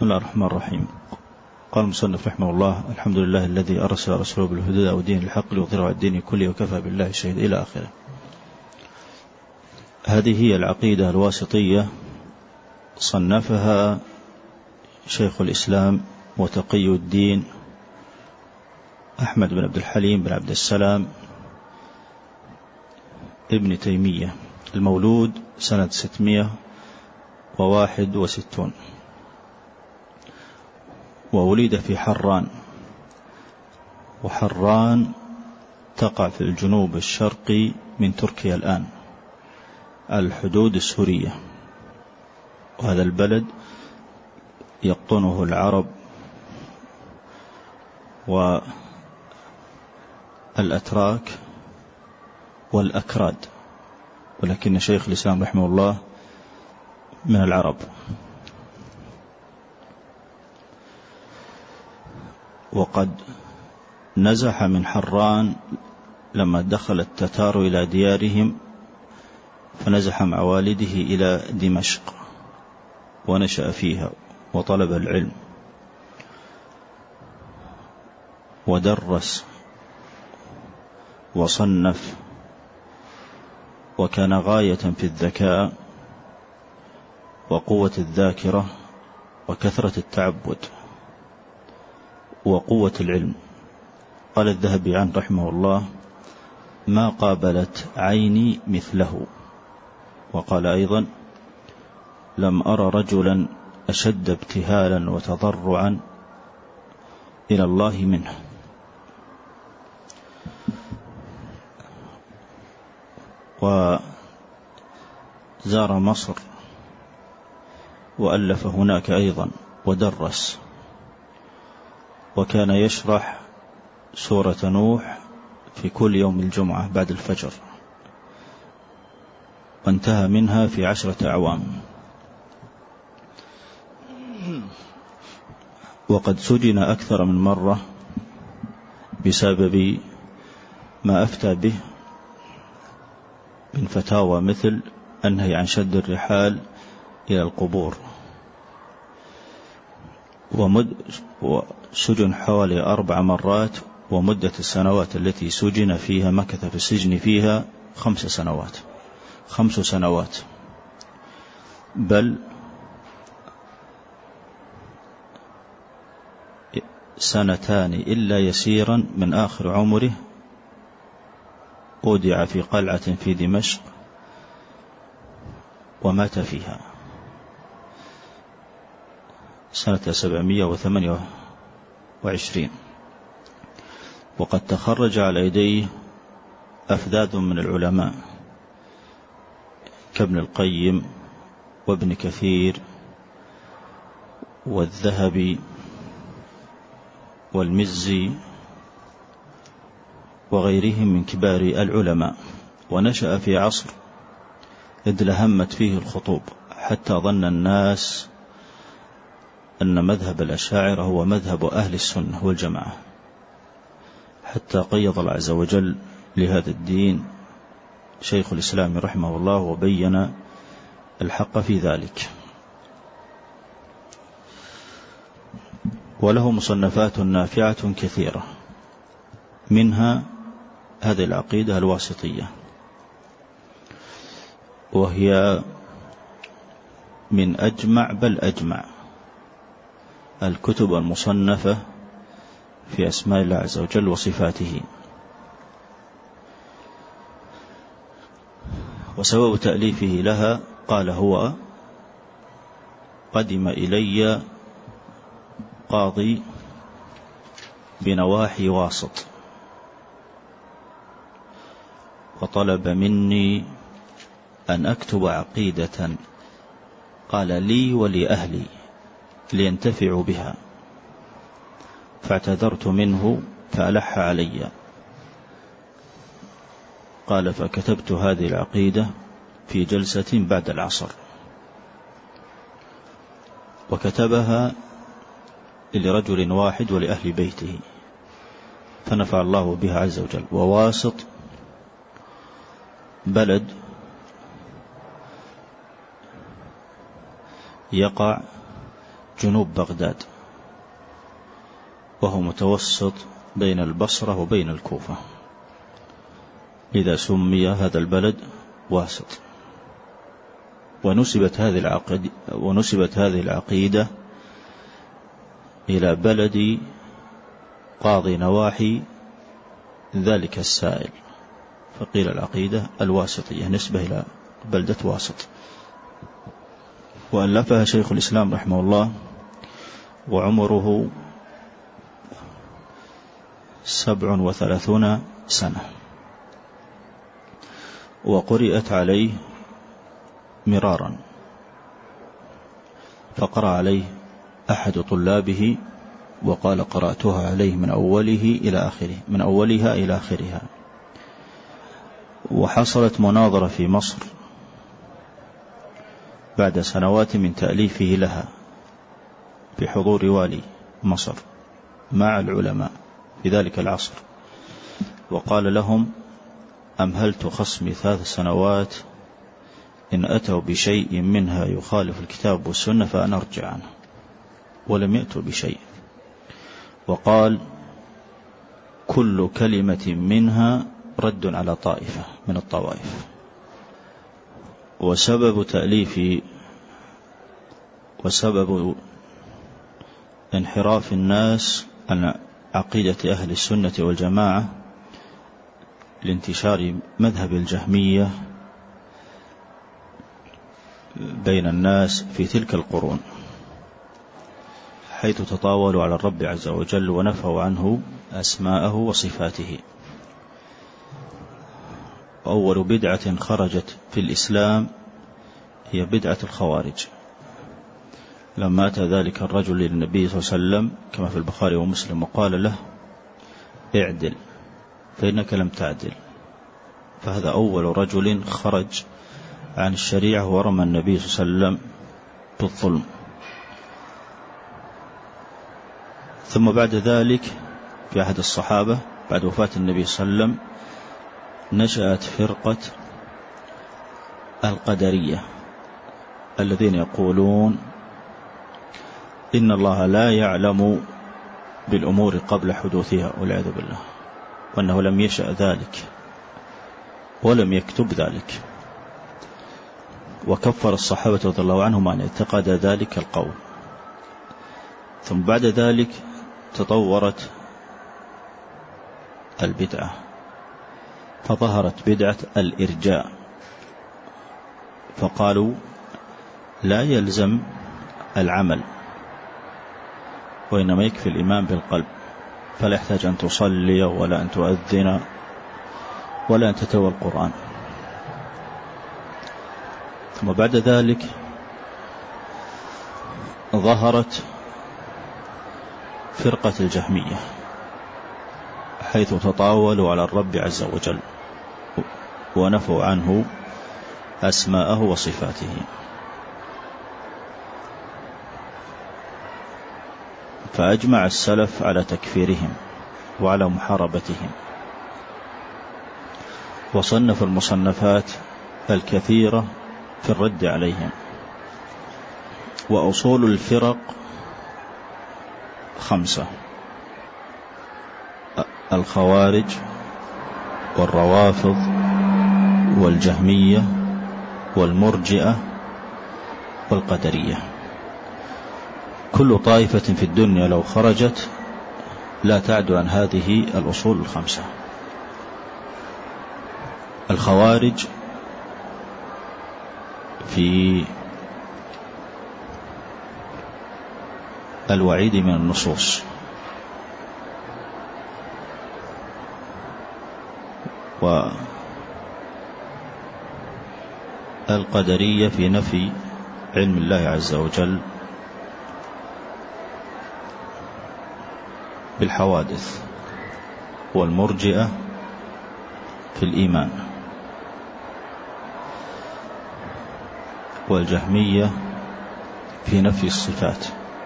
بسم الله الرحمن الرحيم. قال المصنف رحمه الله: الحمد لله الذي أرسل رسوله بالهدى ودين الحق ليظهره على الدين كله وكفى بالله شهيد إلى آخره. هذه هي العقيدة الواسطية، صنفها شيخ الإسلام وتقي الدين أحمد بن عبد الحليم بن عبد السلام ابن تيمية، المولود سنة 661، وولد في حران، وحران تقع في الجنوب الشرقي من تركيا الآن على الحدود السورية، وهذا البلد يقطنه العرب والأتراك والأكراد، ولكن شيخ الإسلام رحمه الله من العرب. وقد نزح من حران لما دخل التتار إلى ديارهم، فنزح مع والده إلى دمشق ونشأ فيها وطلب العلم ودرس وصنف، وكان غاية في الذكاء وقوة الذاكرة وكثرة التعبد وقوة العلم. قال الذهبي عنه رحمه الله: ما قابلت عيني مثله. وقال أيضا: لم أرى رجلا أشد ابتهالا وتضرعا إلى الله منه. وزار مصر وألف هناك أيضا ودرس، وكان يشرح سورة نوح في كل يوم الجمعة بعد الفجر، وانتهى منها في 10 أعوام. وقد سجن أكثر من مرة بسبب ما أفتى به من فتاوى، مثل النهي عن شد الرحال إلى القبور، وسجن حوالي 4 مرات، ومدة السنوات التي سجن فيها مكث في السجن فيها 5 سنوات، 5 سنوات، بل 2 إلا يسيرا من آخر عمره أودع في قلعة في دمشق ومات فيها سنة 728. وقد تخرج على يديه أفذاذ من العلماء كابن القيم وابن كثير والذهبي والمزي وغيرهم من كبار العلماء. ونشأ في عصر إذ لهمت فيه الخطوب، حتى ظن الناس أن مذهب الأشاعرة هو مذهب أهل السنة والجماعة، حتى قيض الله عز وجل لهذا الدين شيخ الإسلام رحمه الله وبين الحق في ذلك. وله مصنفات نافعة كثيرة، منها هذه العقيدة الواسطية، وهي من أجمع بل أجمع الكتب المصنفة في أسماء الله عز وجل وصفاته. وسبب تأليفه لها قال: هو قدم إلي قاضي بنواحي واسط، وطلب مني أن أكتب عقيدة، قال لي ولأهلي لينتفعوا بها، فاعتذرت منه فألح علي. قال: فكتبت هذه العقيدة في جلسة بعد العصر، وكتبها لرجل واحد ولأهل بيته، فنفع الله بها عز وجل. وواسط بلد يقع جنوب بغداد، وهو متوسط بين البصرة وبين الكوفة، لذا سمي هذا البلد واسط. ونسبت هذه العقيدة إلى بلد قاضي نواحي ذلك السائل، فقيل العقيدة الواسطية نسبة إلى بلدة واسط. وألفها شيخ الإسلام رحمه الله وعمره 37 سنة، وقرئت عليه مرارا، فقرأ عليه أحد طلابه وقال قرأتها عليه من أولها إلى آخرها. وحصلت مناظرة في مصر بعد سنوات من تأليفه لها بحضور والي مصر مع العلماء في ذلك العصر، وقال لهم: أمهلت خصمي 3 سنوات، إن أتوا بشيء منها يخالف الكتاب والسنة فأنا أرجع عنه، ولم يأتوا بشيء. وقال: كل كلمة منها رد على طائفة من الطوائف. وسبب انحراف الناس عن عقيدة أهل السنة والجماعة لانتشار مذهب الجهمية بين الناس في تلك القرون، حيث تطاولوا على الرب عز وجل ونفوا عنه أسماءه وصفاته. أول بدعة خرجت في الإسلام هي بدعة الخوارج، لما أتى ذلك الرجل للنبي صلى الله عليه وسلم كما في البخاري ومسلم وقال له: اعدل فإنك لم تعدل. فهذا أول رجل خرج عن الشريعة ورمى النبي صلى الله عليه وسلم بالظلم. ثم بعد ذلك في أحد الصحابة بعد وفاة النبي صلى الله عليه وسلم نشأت فرقة القدرية، الذين يقولون إن الله لا يعلم بالأمور قبل حدوثها والعياذ بالله، وأنه لم يشأ ذلك ولم يكتب ذلك. وكفر الصحابة رضي الله عنهم من اعتقد ذلك القول. ثم بعد ذلك تطورت البدعة، فظهرت بدعة الإرجاء، فقالوا لا يلزم العمل، وإنما يكفي الإيمان بالقلب، فلا يحتاج أن تصلي ولا أن تؤذن ولا أن تتلو القرآن. ثم بعد ذلك ظهرت فرقة الجهمية، حيث تطاولوا على الرب عز وجل ونفوا عنه أسماءه وصفاته. فأجمع السلف على تكفيرهم وعلى محاربتهم، وصنف المصنفات الكثيرة في الرد عليهم. وأصول الفرق 5: الخوارج والروافض والجهمية والمرجئة والقدرية. كل طائفة في الدنيا لو خرجت لا تعد عن هذه الأصول 5. الخوارج في الوعيد من النصوص، والقدرية في نفي علم الله عز وجل بالحوادث، والمرجئة في الإيمان، والجهمية في نفي الصفات،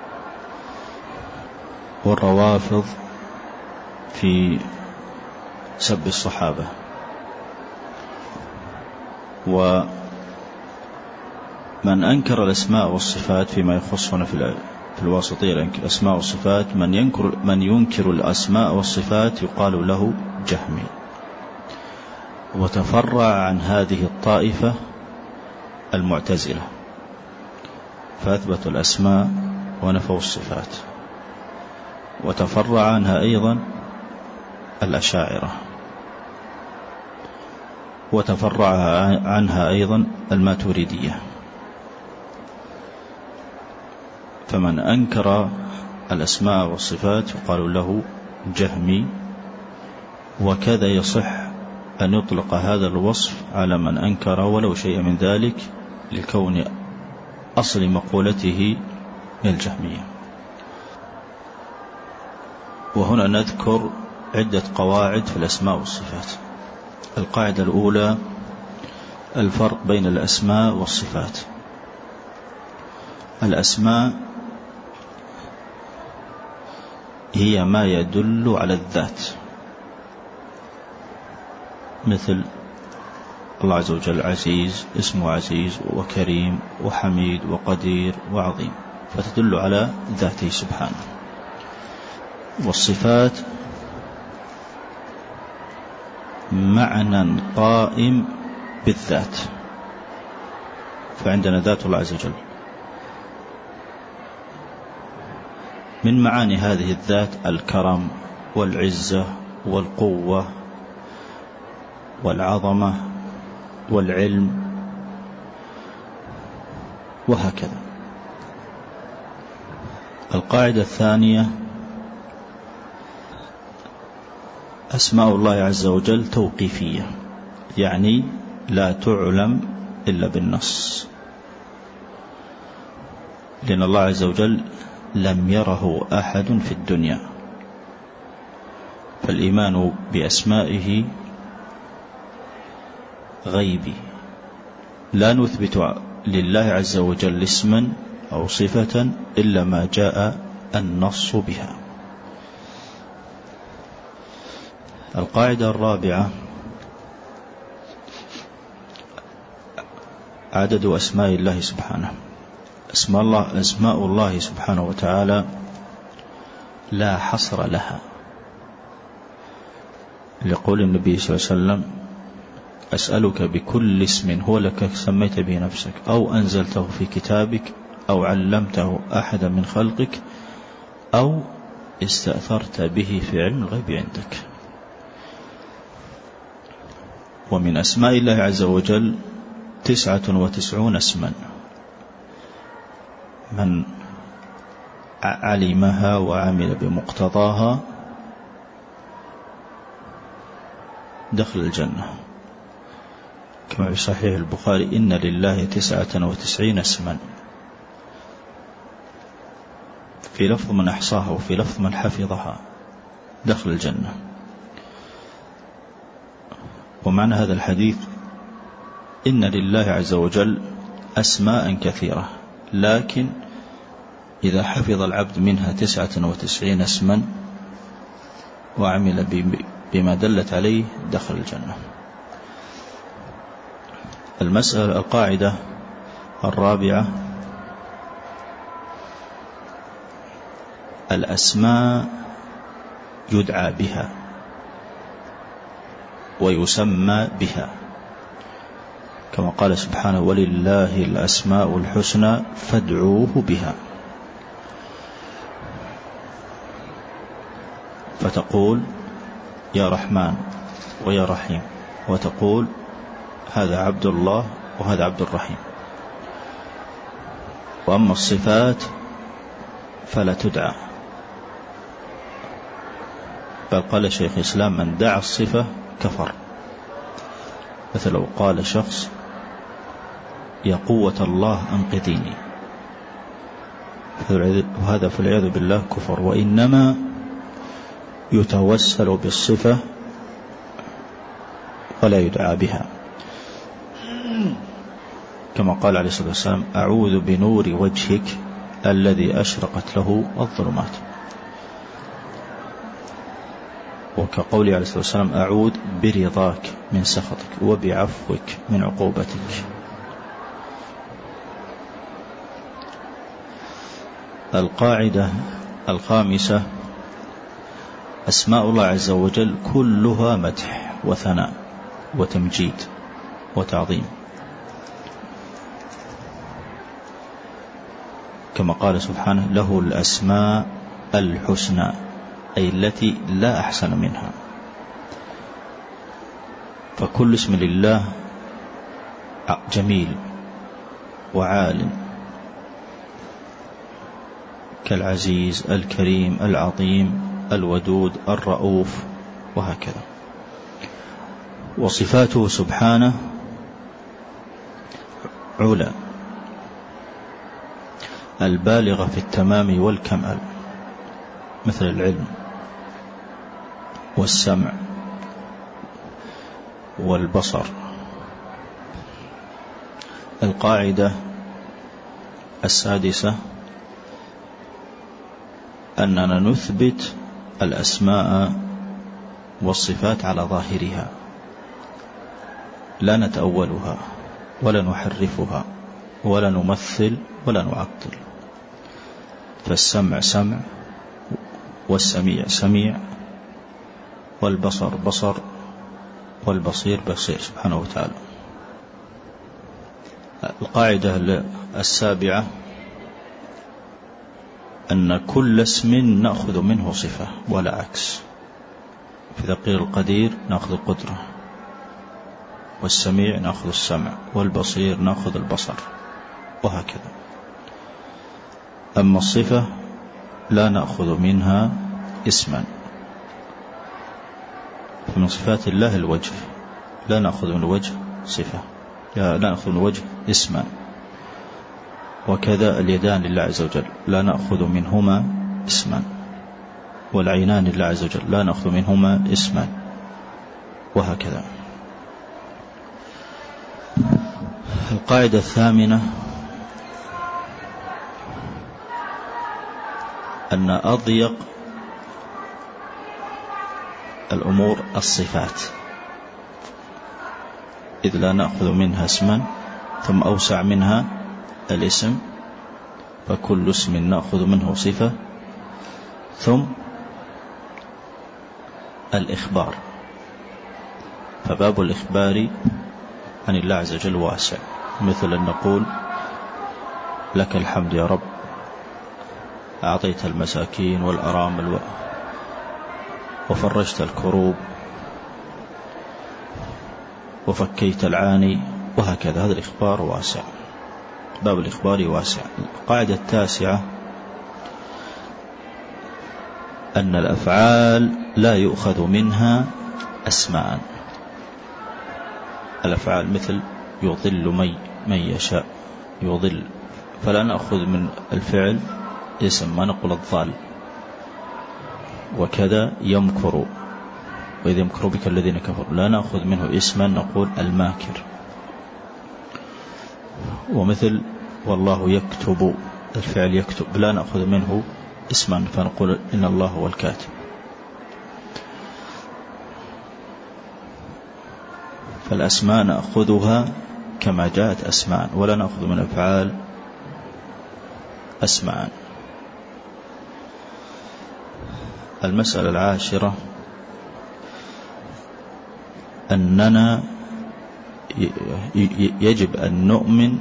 والروافض في سب الصحابة. ومن أنكر الأسماء والصفات فيما يخصنا في الواسطية الأسماء والصفات من ينكر الأسماء والصفات يقال له جهمي. وتفرع عن هذه الطائفة المعتزلة فأثبتوا الأسماء ونفوا الصفات، وتفرع عنها أيضا الأشاعرة، وتفرع عنها أيضا الماتريدية. فمن أنكر الأسماء والصفات يقال له جهمي، وكذا يصح أن يطلق هذا الوصف على من أنكر ولو شيء من ذلك لكون أصل مقولته الجهمية. وهنا نذكر عدة قواعد في الأسماء والصفات. القاعدة الأولى الفرق بين الأسماء والصفات. الأسماء هي ما يدل على الذات، مثل الله عز وجل عزيز، اسمه عزيز وكريم وحميد وقدير وعظيم، فتدل على ذاته سبحانه. والصفات معنى قائم بالذات، فعندنا ذات الله عز وجل. من معاني هذه الذات الكرم والعزة والقوة والعظمة والعلم وهكذا. القاعدة الثانية أسماء الله عز وجل توقيفية، يعني لا تعلم إلا بالنص، لأن الله عز وجل لم يره أحد في الدنيا، فالإيمان بأسمائه غيبي، لا نثبت لله عز وجل اسما أو صفة إلا ما جاء النص بها. القاعدة الرابعة عدد أسماء الله سبحانه. أسماء الله سبحانه وتعالى لا حصر لها، لقول النبي صلى الله عليه وسلم أسألك بكل اسم هو لك سميت به نفسك أو أنزلته في كتابك أو علمته أحدا من خلقك أو استأثرت به في علم الغيب عندك. ومن أسماء الله عز وجل 99 اسما، من علمها وعمل بمقتضاها دخل الجنة، كما في صحيح البخاري إن لله 99 اسما، في لفظ من أحصاها وفي لفظ من حفظها دخل الجنة. ومعنى هذا الحديث إن لله عز وجل أسماء كثيرة، لكن إذا حفظ العبد منها 99 اسما وعمل بما دلت عليه دخل الجنة. القاعدة الرابعة الأسماء يدعى بها ويسمى بها، كما قال سبحانه ولله الأسماء الحسنى فادعوه بها. فتقول يا رحمن ويا رحيم، وتقول هذا عبد الله وهذا عبد الرحيم. وأما الصفات فلا تدعى، بل قال شيخ الإسلام من دعا الصفة كفر. مثل لو قال شخص يا قوة الله أنقذيني، وهذا فالعياذ بالله كفر، وإنما يتوسل بالصفة ولا يدعى بها، كما قال عليه الصلاة والسلام أعوذ بنور وجهك الذي أشرقت له الظلمات، وكقوله عليه الصلاة والسلام أعوذ برضاك من سخطك وبعفوك من عقوبتك. القاعدة الخامسة: أسماء الله عز وجل كلها مدح وثناء وتمجيد وتعظيم، كما قال سبحانه: له الأسماء الحسنى، أي التي لا أحسن منها. فكل اسم لله جميل وعال، كالعزيز، الكريم، العظيم، الودود، الرؤوف، وهكذا. وصفاته سبحانه علا البالغة في التمام والكمال، مثل العلم والسمع والبصر. القاعدة السادسة: أننا نثبت الأسماء والصفات على ظاهرها، لا نتأولها ولا نحرفها ولا نمثل ولا نعطل. فالسمع سمع، والسميع سميع، والبصر بصر، والبصير بصير سبحانه وتعالى. القاعدة السابعة: أن كل اسم نأخذ منه صفة ولا عكس. في قيل القدير نأخذ القدرة، والسميع نأخذ السمع، والبصير نأخذ البصر، وهكذا. أما الصفة لا نأخذ منها اسما، فمن صفات الله الوجه، لا نأخذ من الوجه صفة، لا نأخذ من الوجه اسما. وكذا اليدان لله عز وجل لا نأخذ منهما اسما، والعينان لله عز وجل لا نأخذ منهما اسما، وهكذا. القاعدة الثامنة: أن أضيق الأمور الصفات، إذ لا نأخذ منها اسما، ثم أوسع منها الاسم، فكل اسم نأخذ منه صفة، ثم الإخبار. فباب الإخبار عن الله عز وجل واسع، مثل أن نقول: لك الحمد يا رب، أعطيت المساكين والأرامل وفرجت الكروب وفكيت العاني، وهكذا. هذا الإخبار واسع، باب الإخبار واسع. القاعدة التاسعة: أن الأفعال لا يؤخذ منها أسماء. الأفعال مثل يضل من يشاء، يضل، فلا نأخذ من الفعل اسم، ما نقول الضال. وكذا يمكر، وإذا يمكر بك الذين كفروا، لا نأخذ منه اسما، نقول الماكر. ومثل والله يكتب، الفعل يكتب، لا نأخذ منه اسما، فنقول إن الله هو الكاتب. فالأسماء نأخذها كما جاءت أسماء، ولا نأخذ من الأفعال أسماء. المسألة العاشرة: أننا يجب أن نؤمن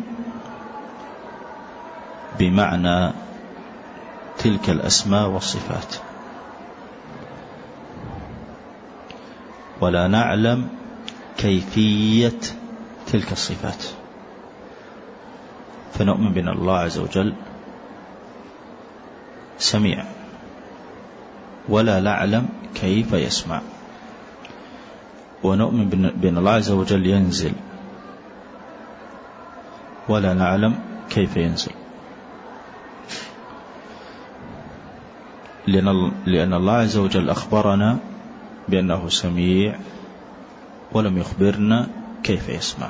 بمعنى تلك الأسماء والصفات، ولا نعلم كيفية تلك الصفات. فنؤمن بأن الله عز وجل سميع، ولا نعلم كيف يسمع. ونؤمن بأن الله عز وجل ينزل، ولا نعلم كيف ينزل، لأن الله عز وجل أخبرنا بأنه سميع، ولم يخبرنا كيف يسمع.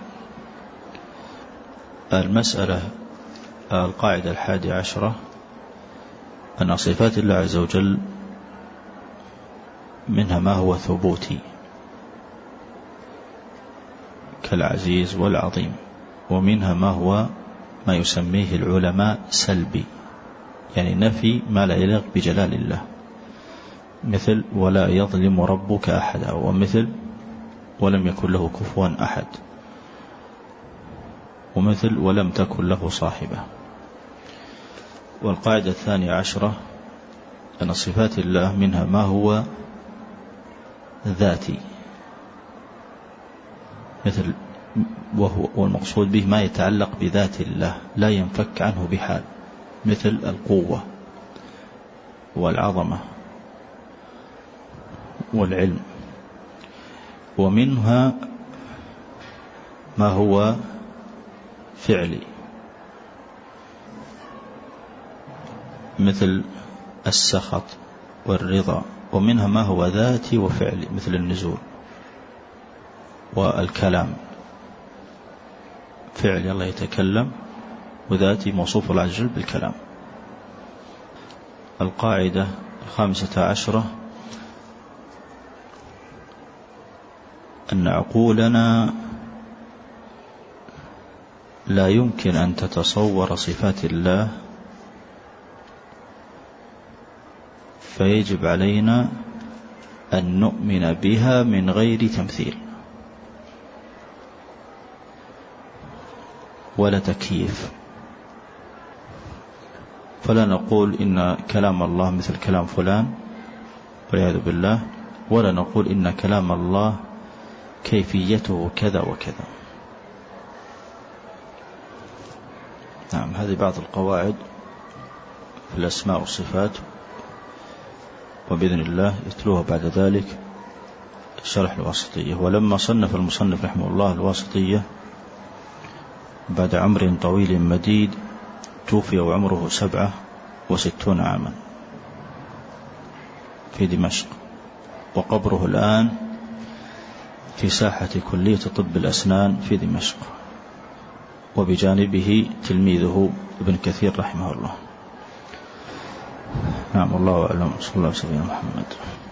المسألة القاعدة 11: أن صفات الله عز وجل منها ما هو ثبوتي كالعزيز والعظيم، ومنها ما هو ما يسميه العلماء سلبي يعني نفي ما لا يليق بجلال الله، مثل ولا يظلم ربك أحدا، ومثل ولم يكن له كفوا أحد، ومثل ولم تكن له صاحبة. والقاعدة 12 أن صفات الله منها ما هو ذاتي، مثل والمقصود به ما يتعلق بذات الله لا ينفك عنه بحال، مثل القوة والعظمة والعلم. ومنها ما هو فعلي، مثل السخط والرضا. ومنها ما هو ذاتي وفعلي، مثل النزول والكلام. فعلي الله يتكلم، وذاتي موصوف الله عز وجل بالكلام. القاعدة 15 أن عقولنا لا يمكن أن تتصور صفات الله، فيجب علينا أن نؤمن بها من غير تمثيل ولا تكييف. فلا نقول إن كلام الله مثل كلام فلان والعياذ بالله، ولا نقول إن كلام الله كيفيته كذا وكذا. نعم، هذه بعض القواعد في الأسماء والصفات، وبإذن الله يتلوها بعد ذلك شرح الواسطية. ولما صنف المصنف رحمه الله الواسطية بعد عمر طويل مديد، توفي وعمره 67 عاما في دمشق، وقبره الآن في ساحة كلية طب الأسنان في دمشق، وبجانبه تلميذه ابن كثير رحمه الله. نعم، الله أعلم. صلى الله عليه وسلم محمد.